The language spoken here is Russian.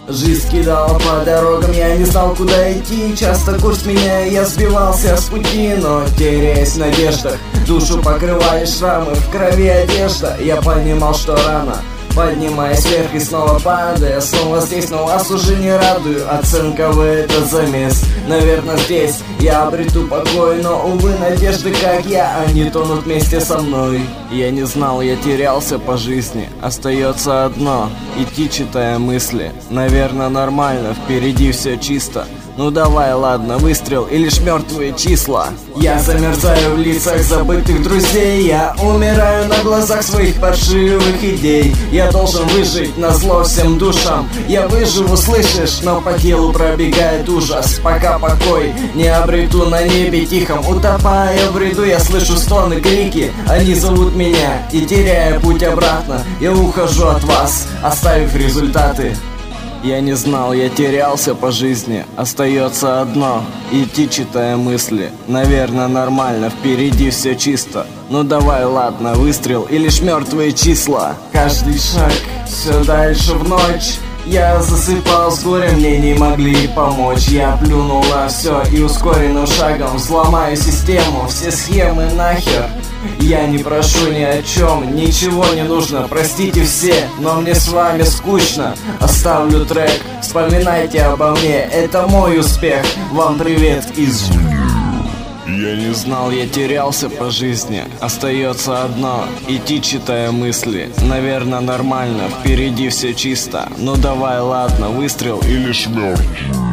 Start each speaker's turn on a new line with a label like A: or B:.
A: Жизнь кидала по дорогам, я не знал, куда идти. Часто курс меняя, я сбивался с пути, но теряясь в надеждах, душу покрывали шрамы, в крови одежда. Я понимал, что рано, поднимаясь вверх и снова падая, снова здесь, но вас уже не радую. Оценка в этот замес. Наверное, здесь я обрету покой, но, увы, надежды, как я, они тонут вместе со мной. Я не знал, я терялся по жизни. Остается одно — идти, читая мысли. Наверное, нормально, впереди все чисто. Ну давай, ладно, выстрел и лишь мертвые числа. Я замерзаю в лицах забытых друзей. Я умираю на глазах своих паршивых идей. Я должен выжить назло всем душам. Я выживу, слышишь, но по телу пробегает ужас. Пока покой не обрету на небе тихом. Утопая в бреду, я слышу стоны, крики. Они зовут меня, и теряя путь обратно, я ухожу от вас, оставив результаты. Я не знал, я терялся по жизни. Остается одно — идти, читая мысли. Наверное, нормально, впереди все чисто. Ну давай, ладно, выстрел и лишь мертвые числа. Каждый шаг все дальше в ночь. Я засыпал с горем, мне не могли помочь. Я плюнул на все и ускоренным шагом взломаю систему, все схемы нахер. Я не прошу ни о чем, ничего не нужно, простите все, но мне с вами скучно. Оставлю трек, вспоминайте обо мне, это мой успех. Вам привет из... Я не знал, я терялся по жизни. Остается одно — идти, читая мысли. Наверное, нормально, впереди все чисто. Ну давай, ладно, выстрел и лишь мертв.